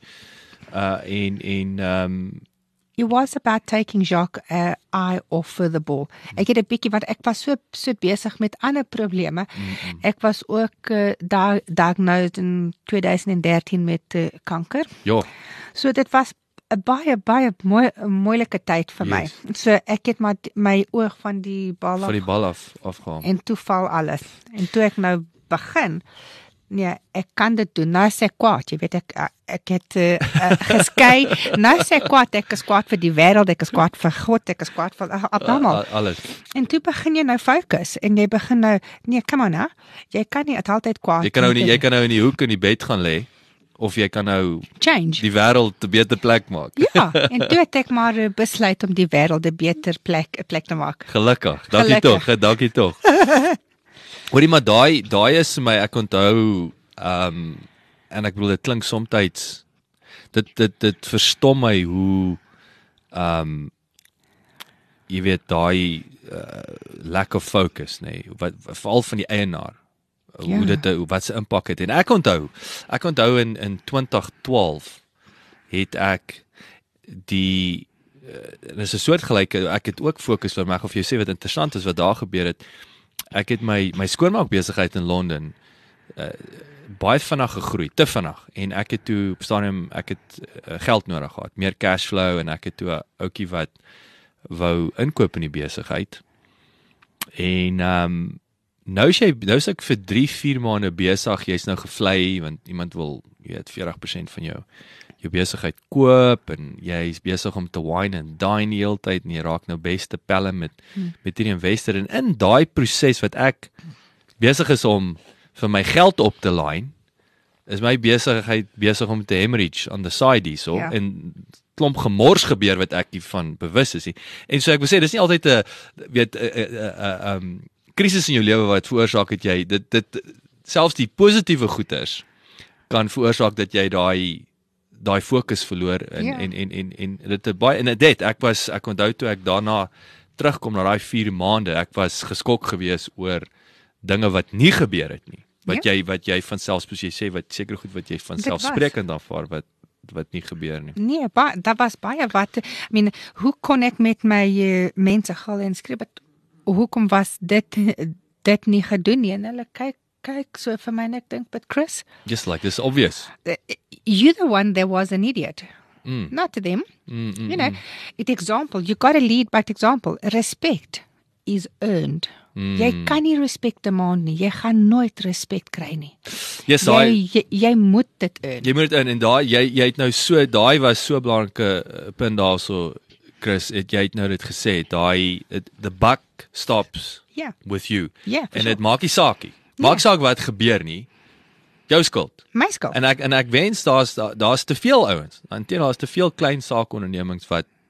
It was about taking Jacques' eye off the ball. Ek het 'n bietjie, want ek was so besig met ander probleme. Ek was ook diagnosed in 2013 met kanker. Ja. So dit was 'n baie moeilike tyd vir my. So ek het my oog van die bal afgehaal. En toe val alles. En toe ek nou begin, nee, ek kan dit doen. Nou sê ek kwaad, jy weet ek het geskei. Nou sê ek kwaad, ek is kwaad vir die wêreld, ek is kwaad vir God, ek is kwaad vir almal. Alles. En toe begin jy nou fokus en jy begin nou, nee, come on nou. Jy kan nie altyd kwaad. Jy kan nou in die hoek in die bed gaan lê of jy kan nou change die wêreld 'n beter plek maak. Ja, en toe het ek maar besluit om die wêreld 'n beter plek te maak. Gelukkig. Dankie tog. Hoorie, maar daai is vir my, ek onthou en ek bedoel dit klink somtyds dit verstom my hoe jy weet daai lack of focus, nee, wat veral van die eienaar, hoe dit wat se impak het. En ek onthou in 2012 het ek die dis 'n soortgelyke, ek het ook fokus vir my of jy sê wat interessant is wat daar gebeur het. Ek het my skoonmaakbesigheid in Londen baie vinnig gegroei, te vinnig, en ek het toe op stadium geld nodig gehad, meer cashflow, en ek het toe 'n ouetjie wat wou inkoop in die besigheid. En nou is ek vir 3-4 maande besig, jy's nou gevlei want iemand wil, jy weet, 40% van jou besigheid koop en jy's besig om te wine and dine die hele tyd en jy raak nou beste pelle met hierdie investor, en in daai proses wat ek besig is om vir my geld op te line, is my besigheid besig om te hemorrhage on the side hierso, en klomp gemors gebeur wat ek hiervan bewus is. En so ek wil sê, dis nie altyd 'n krisis in jou lewe wat veroorsaak het jy dit selfs die positiewe goeders kan veroorsaak dat jy daai fokus verloor en dit baie en dit ek onthou toe ek daarna terugkom na daai 4 maande, ek was geskok geweest oor dinge wat nie gebeur het nie. Wat jy van selfs soos jy sê, wat seker goed wat jy van selfsprekend aanvaar wat nie gebeur nie. Nee, daar was baie wat, hoe kon ek met my mense gaan en skryf, hoekom was dit nie gedoen nie, en hulle kyk so vir my en ek dink, but Chris, just like this obvious. You're the one that was an idiot. Not them. You know, example, you got to lead by example. Respect is earned. Jy kan nie respect demand nie. Jy gaan nooit respect kry nie. Yes, jy moet dit earn. Jy moet dit earn, en jy het nou so, daai was so 'n belangrike punt daarso, Chris, jy het nou dit gesê, the buck stops with you. En dit maak nie saakie. Maak saak wat gebeur nie. Jou skuld. My skuld. En ek wens daar's te veel ouens. Inteendeel, daar's te veel klein saakondernemings wat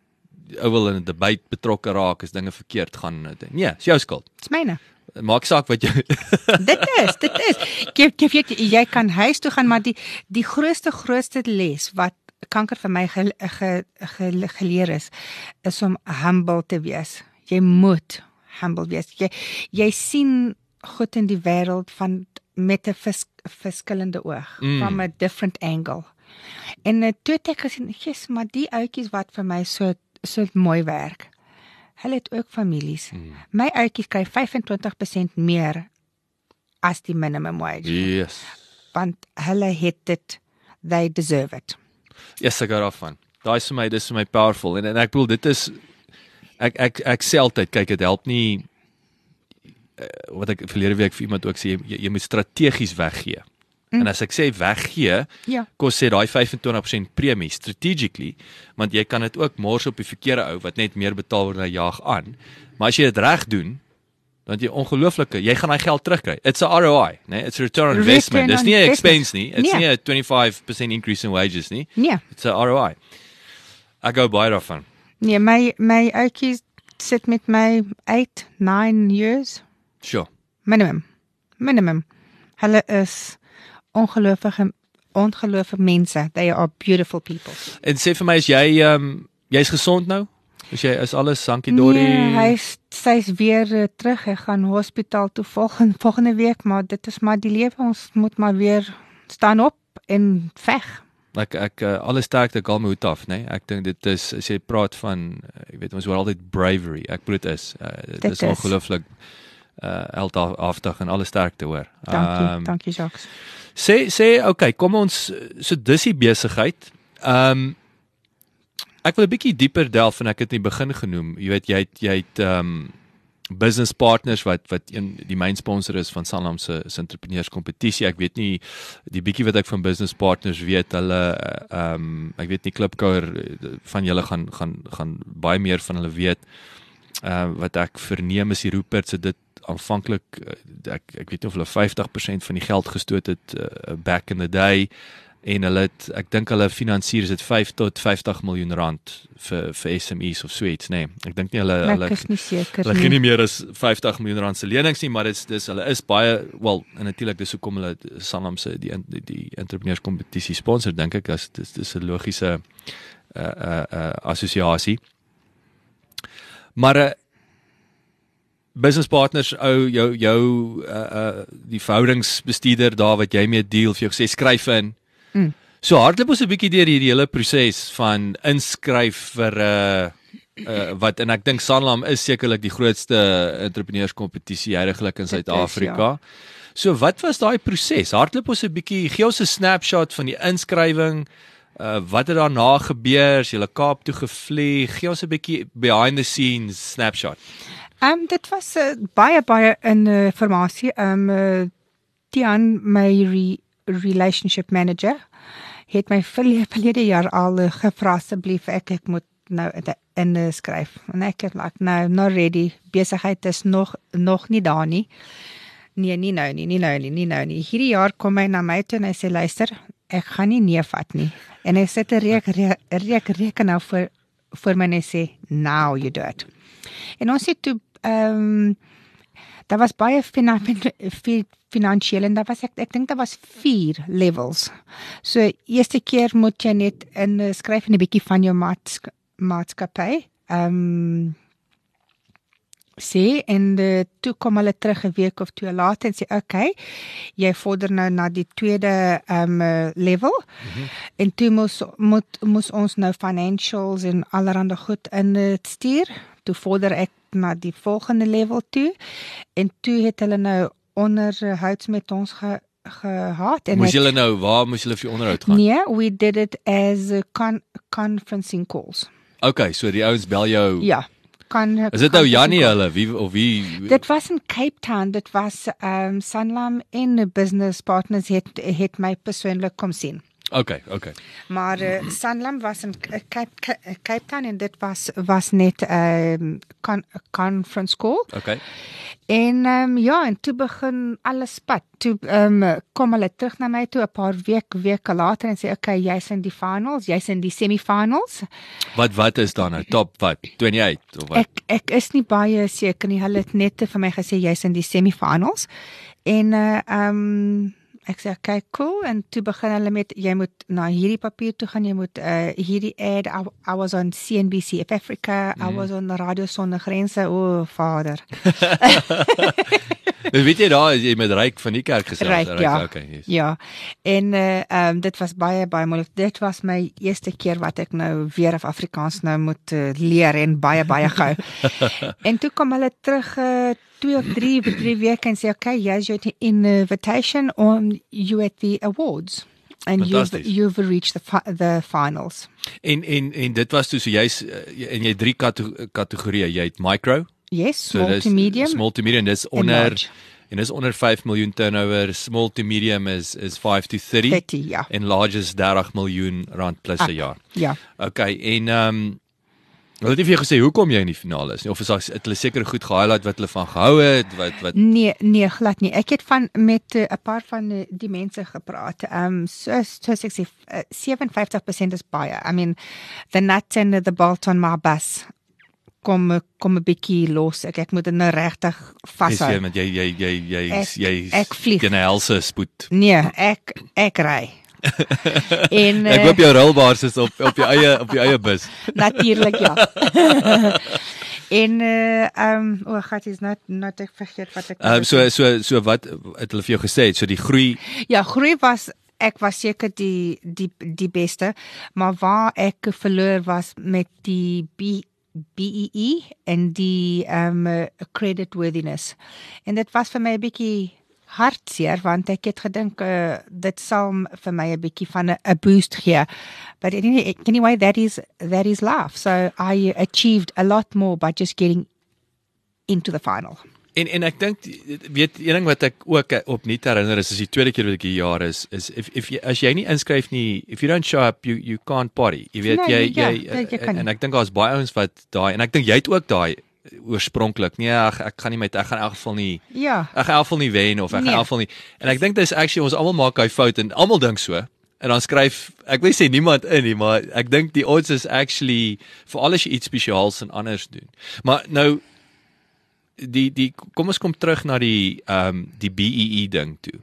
ou wil in 'n debat betrokke raak as dinge verkeerd gaan. Nee, is jou skuld. Dis myne. Maak saak wat jy Dit is. Jy kan huis toe gaan, maar die grootste les wat kanker vir my geleer is om humble te wees. Jy moet humble wees. Jy sien goed in die wêreld met 'n verskillende oog, from a different angle. En toe het ek gesien, yes, maar die ouetjies wat vir my so mooi werk, hulle het ook families. My ouetjies kry 25% meer as die minimum wage. Yes. Want hulle het dit, they deserve it. Yes, ek hou daarvan. Dis vir my powerful en ek bedoel dit is ek sê altyd kyk dit help nie wat ek verlede week vir iemand ook sê jy moet strategies weggee. En as ek sê weggee, kos sê daai 25% premie strategically, want jy kan dit ook mors op die verkeerde ou wat net meer betaal word en jaag aan. Maar as jy dit reg doen, dan jy ongelooflike, jy gaan daai geld terugkry. It's a ROI, nee, it's a return on investment. Dis nie 'n expense nie. It's nie 'n 25% increase in wages nie. Nee. It's a ROI. Ek gou baie daarvan. Nee, my ouetjies sit met my 8, 9 years. Sure. Minimum. Hulle is ongelooflike mense. They are beautiful people. En sê vir my, is jy's gesond nou? Is alles hankie-dorie? Nee, sy's weer terug. Hy gaan hospitaal toe volgende week, maar dit is maar die lewe. Ons moet maar weer staan op en veg. Ek alle sterkte gal my hoed af, nee. Ek dink dit is, as jy praat van, ek weet ons hoor altyd bravery. Ek bedoel dit is ongelooflik heldhaftig en alle sterkte hoor. Dankie Jacques. Sê okay, kom ons so dis die besigheid. Ek wil 'n bietjie dieper delf en ek het in die begin genoem. Jy weet jy het business partners wat die main sponsor is van Sanlam se entrepreneurs kompetisie. Ek weet nie die bietjie wat ek van business partners weet, hulle ek weet nie Klipkouer van julle gaan baie meer van hulle weet. Wat ek verneem is die Rupert se dit aanvanklik ek weet nie of hulle 50% van die geld gestoot het back in the day en ek dink hulle finansier dit 5 tot 50 miljoen rand vir SMEs of suits, nee. Ek dink nie hulle is nie seker nie. Hulle gee nie meer as 50 miljoen rand se lenings nie, maar hulle is baie en natuurlik dis hoekom hulle Sanlam se die entrepreneurs kompetisie sponsor, dink ek dis 'n logiese assosiasie. Maar business partners jou die verhoudingsbestuurder daar wat jy mee deel vir jou sê skryf in. So hardloop ons 'n bietjie deur hierdie hele proses van inskryf vir wat en ek dink Sanlam is sekerlik die grootste entrepreneurskompetisie heidaglik in Suid-Afrika. Ja. So wat was daai proses? Hardloop ons 'n bietjie, gee ons 'n snapshot van die inskrywing. Wat het daarna gebeur? Is jy Kaap toe gevlieg? Gee ons 'n bietjie behind the scenes snapshot. Dit was baie informasie. Tian, my relationship manager, het my verlede jaar al gevra asseblief ek moet nou inskryf. En ek het nou not ready. Besigheid is nog nie daar nie. Nee, nie nou nie. Hierdie jaar kom hy na my toe en hy sê luister, ek gaan nie nee vat nie. En hy sit 'n reken nou vir my en hy sê now you do it. En ons het toe daar was baie finansiële en ek dink daar was 4 levels. So eerste keer moet jy net inskryf 'n bietjie van jou maatskappy. Sê en toe kom hulle terug 'n week of 2 later en sê okay, jy vorder nou na die tweede level. En toe moes ons nou financials en allerhande goed instuur. Toe vorder ek na die volgende level toe en toe het hulle nou onderhouds met ons gehad en moes julle nou waar moes julle vir onderhoud gaan? Nee, we did it as conferencing calls. Okay, so die ouens bel jou. Ja. Is dit nou Jannie hulle wie? Dit was in Cape Town, dit was Sanlam en business partners het my persoonlik kom sien. Okay. Maar Sanlam was in Cape Town en dit was net 'n conference call. Okay. En en toe begin alles pad. Toe kom hulle terug na my toe 'n paar weke later en sê okay, jy's in die finals, jy's in die semi-finals. Wat is dan nou top wat 28 of wat? Ek is nie baie seker nie. Hulle het net vir my gesê jy's in die semi-finals. En ek sê okay, cool, en toe begin hulle met jy moet na hierdie papier toe gaan, jy moet hierdie ad. I was on CNBC of Africa, I was on Radio Sonder Grense. O, vader. Dus weet jy daar, jy met Ryk van die kerk gesels. Ryk, ja. Okay, yes. Ja. En dit was baie moeilik. Dit was my eerste keer wat ek nou weer of Afrikaans nou moet leer en baie gou. En toe kom hulle terug 2 of 3 weke en sê okay, yes, you had an invitation on you at the awards. And you've reached the finals. En dit was toe so jy's en jy 3 kategorieë, jy het micro. Yes, small to medium. Small to medium, dis onder 5 miljoen turnover, small to medium is 5 to 30. 30, ja. En large is 30 miljoen rand plus 'n jaar. Ja. Okay, en hulle het nie vir jou gesê hoekom jy in die finale is nie, of is dit hulle seker goed gehighlight wat hulle van gehou het, wat Nee, glad nie. Ek het met 'n paar van die mense gepraat. Soos ek sê, 57% is baie. I mean, the nut and the bolt on my bus kom 'n bietjie los. Ek moet dit nou regtig vashou. Met jy ek vlieg. Jy helse spoed. Nee, ek ry. En ek hoop jou rolbaars is op jou eie bus. Natuurlik ja. En God is not ek vergeet wat ek so wat het hulle vir jou gesê? So die groei. Ja, ek was seker die beste, maar waar ek verloor was met die BEE en die creditworthiness. En dit was vir my 'n bietjie hartseer, want ek het gedink dit sal vir my 'n bietjie van 'n boost gee. But anyway, that is life. So I achieved a lot more by just getting into the final. En ek dink weet een ding wat ek ook opnuut herinner is die tweede keer wat ek hier jaar is as jy nie inskryf nie, if you don't show up you can't party. Jy weet jy en ek dink daar's baie ouens wat daai en ek dink jy het ook daai oorspronklik. Nee, ek gaan nie ek gaan in elk geval nie. Ja. Ek gaan in elk geval nie wen of ek gaan in elk geval nie. En ek dink dis actually ons almal maak hy fout en almal dink so. En dan skryf ek wil sê niemand in nie, maar ek dink die odds is actually vir al as jy iets spesiaals en anders doen. Maar nou die kom ons kom terug na die BEE ding toe.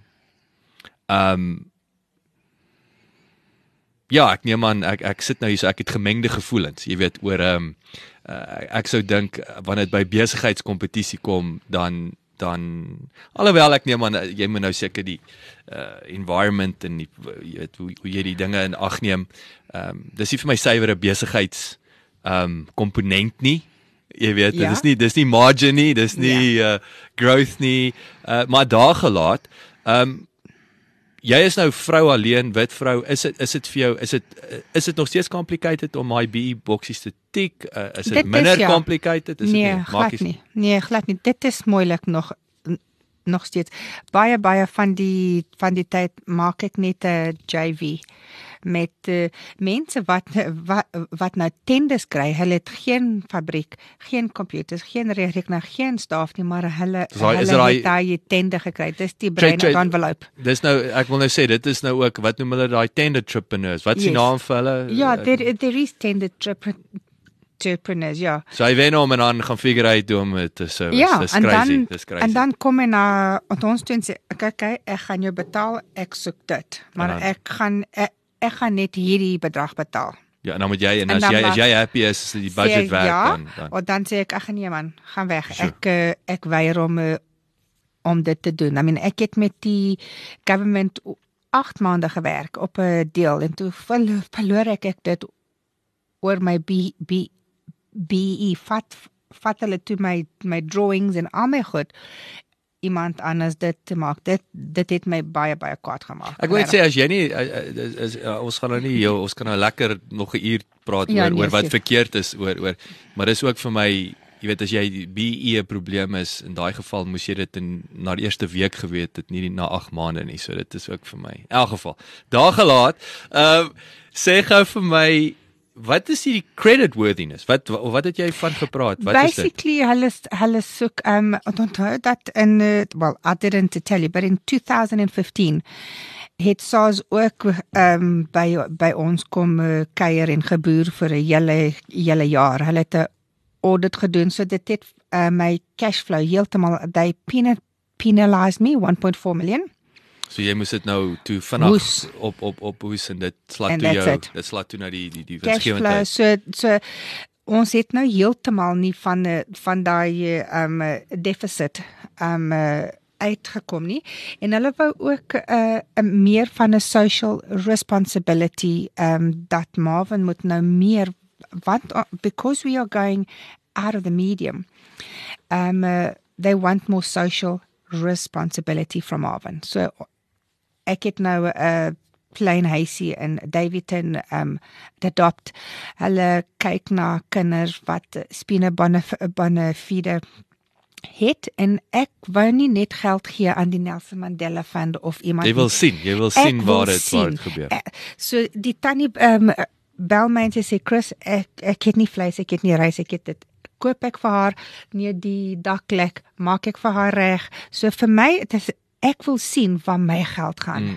Ja, ek neem aan ek sit nou hier so ek het gemengde gevoelens, jy weet oor ek sou dink wanneer dit by besigheidskompetisie kom dan alhoewel ek neem aan jy moet nou seker die environment en die jy weet hoe jy die dinge in ag neem. Dis nie vir my suiwere besigheids komponent nie. Jy weet, ja. dis nie margin nie, dis nie growth nie, maar daar gelaat. Jy is nou vrou alleen, wit vrou. Is dit vir jou is dit nog steeds complicated om my BE boksies te tik? Is dit minder complicated? Is nee, glad nie. Nee, glad nie. Dit is moeilik nog steeds. Baie van die tyd maak ek net 'n JV met mense wat nou tenders kry. Hulle het geen fabriek, geen computers, geen rekenaar, geen staf nie, maar hulle het daai tender gekry. Dis die brain envelope. Dis nou ek wil nou sê dit is nou ook wat noem hulle daai tender entrepreneurs. Wat is die naam vir hulle? Ja, there is tender entrepreneurs, ja. So hy wen om en dan gaan figure uit hoe om te service. Ja, dis crazy. En dan kom hy na ons toe en sê, okay, ek gaan jou betaal, ek soek dit. Maar ek gaan net hierdie bedrag betaal. Ja, en dan moet jy en as jy happy is die budget werk dan. En dan sê ek nee man, gaan weg. Sure. Ek weier om dit te doen. I mean, ek het met die government 8 maande gewerk op 'n deal en toe verloor ek dit oor my BE vat hulle toe my drawings en al my goed iemand anders dit te maak. Dit het my baie kwaad gemaak. Ek wil net sê as jy nie ons gaan nou nie ons kan nou lekker nog 'n uur praat oor wat verkeerd is oor maar dis ook vir my jy weet as jy BE 'n probleem is, in daai geval moes jy dit na die eerste week geweet het, nie na 8 maande nie. So dit is ook vir my. In elk geval, daar gelaat. Sê gou vir my, wat is die credit worthiness? Wat het jy van gepraat? Wat Basically, hulle soek onthou dat in well, I didn't tell you, but in 2015 het SARS ook by ons kom kuier en geboer vir 'n hele jaar. Hulle het 'n audit gedoen, so dit het my cashflow heeltemal, they penalized me 1.4 million. So jy moes dit nou toe vinnig op hoes en dit slaat toe na die winsgewendheid. So ons het nou heeltemal nie van daai deficit uitgekom nie, en hulle wou ook meer van 'n social responsibility dat Marvin moet nou meer, want because we are going out of the medium, they want more social responsibility from Marvin. So ek het nou 'n klein huisie in Davidton adopt. Hulle kyk na kinders wat spinerbonafide het, en ek wou nie net geld gee aan die Nelson Mandela Fund of iemand. Jy wil sien waar dit gebeur. So die tannie bel my en sê, Chris, ek het nie vleis, ek het nie rys, ek het dit. Koop ek vir haar, nie die daklek, maak ek vir haar reg. So vir my, ek wil sien waar my geld gaan.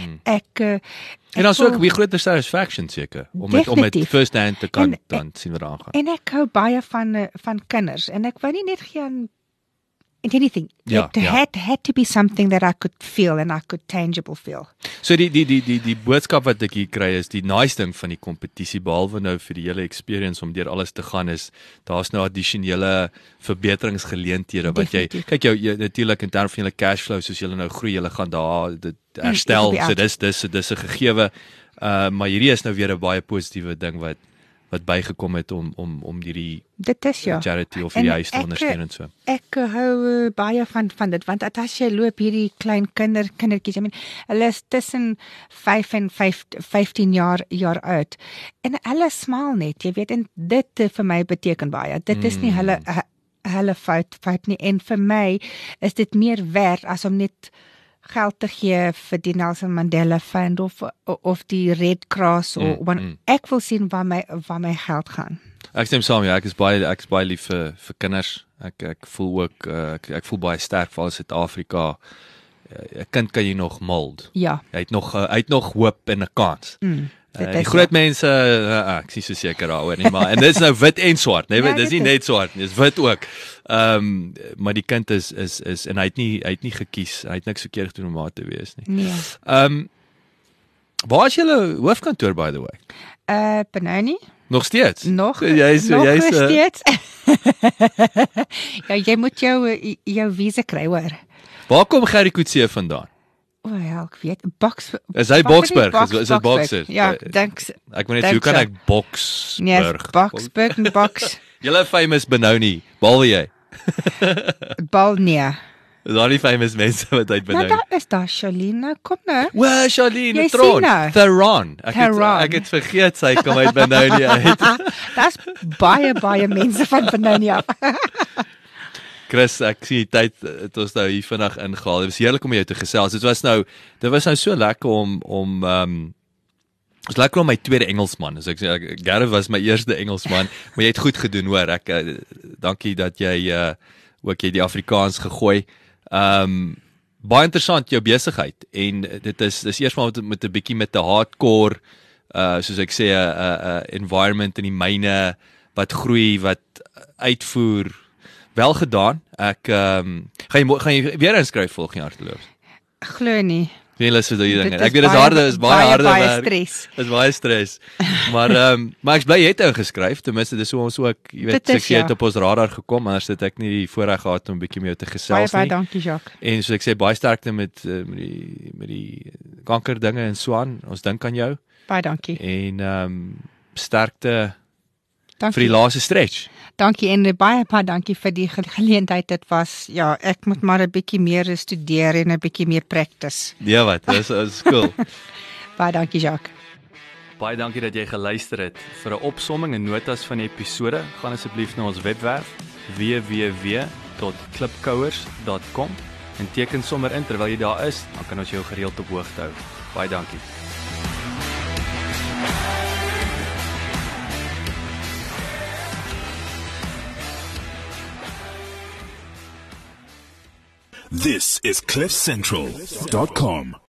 En dan ook wie groter satisfaction seker om met first hand te kan dan sien wat daar gaan. En ek hou baie van kinders, en ek wou nie net gee aan anything. It had to be something that I could feel and I could tangible feel. So die boodskap wat ek hier kry is, die nice ding van die kompetisie, behalwe nou vir die hele experience om deur alles te gaan, is daar's nou addisionele verbeteringsgeleenthede wat jy kyk jou natuurlik in terme van julle cashflow, soos julle nou groei, julle gaan daar dit herstel, so dis 'n gegewe, maar hierdie is nou weer 'n baie positiewe ding wat bygekom het om die charity of die huis te ondersteun en so. Ek hou baie van dit, want as jy loop hierdie klein kindertjies, hulle is tussen 5 en 15 jaar oud, en hulle smaal net, jy weet, en dit vir my beteken baie. Dit is nie hulle fout nie, en vir my is dit meer werd as om net geld te gee vir die Nelson Mandela Fund of die Red Cross, ek wil sien waar my geld gaan. Ek stem saam, ek is baie lief vir kinders. Ek voel ook ek voel baie sterk vir Suid-Afrika. 'n Kind kan jy nog mold. Ja. Hy het nog hoop en 'n kans. Die groot mense, ek is nie so seker daaroor nie, maar en dit is nou wit en swart, nee, dis nie net swart nie, dis wit ook. Maar die kind is en hy het nie gekies, hy het niks verkeerd gedoen om maar te wees nie. Nee. Waar is julle hoofkantoor, by the way? Benoni? Nog steeds? Nog steeds. Ja, jy moet jou visa kry, hoor. Waar kom Gerrie Coetzee vandaan? Ek weet, is hy Boksburg? Is dit Boksburg? Ja, thanks. Ek moet net, hoe kan ek Boksburg? Nee, Boksburg en Boks. Julle famous Benoni, behalwe jy? Nee. Is daar nie famous mense wat uit Benoni? Nou, daar is daar Charlene, kom nou. Wow, Charlene, Theron. Ek het vergeet, sy kom uit Benoni uit. Daar's baie mense van Benoni af. Chris, ek sien die tyd het ons nou hier vinnig ingehaal. Dit was heerlik om jou te gesels. Dit was nou so lekker om was lekker om my tweede Engelsman. So ek sê Gareth was my eerste Engelsman, maar jy het goed gedoen, hoor. Ek dankie dat jy ook jy die Afrikaans gegooi. Baie interessant jou besigheid, en dit is eers maar met 'n bietjie met 'n hardcore soos ek sê 'n environment in die myne wat groei, wat uitvoer. Wel gedaan. Ek gaan jy weer inskryf volgende jaar te loop? Glo nie. Ek weet dit is baie harde werk. Stres. Dit is baie stres. Maar ek bly jy het ingeskryf, ten minste dis hoe ons ook, jy weet, ek het op ons radar gekom, anders het ek nie die voorreg gehad om 'n bietjie met jou te gesels nie. Baie dankie, Jacques. En soos ek sê, baie sterkte met die kanker dinge en so aan. Ons dink aan jou. Baie dankie. En sterkte vir die laaste stretch. Dankie, en baie dankie vir die geleentheid. Dit was, ja, ek moet maar 'n bietjie meer studeer en 'n bietjie meer practice. Ja, wat, dis cool. Baie dankie, Jacques. Baie dankie dat jy geluister het. Vir 'n opsomming en notas van die episode, gaan asseblief na ons webwerf www.klipkouers.com en teken sommer in terwyl jy daar is, dan kan ons jou gereeld op hoogte hou. Baie dankie. This is CliffCentral.com.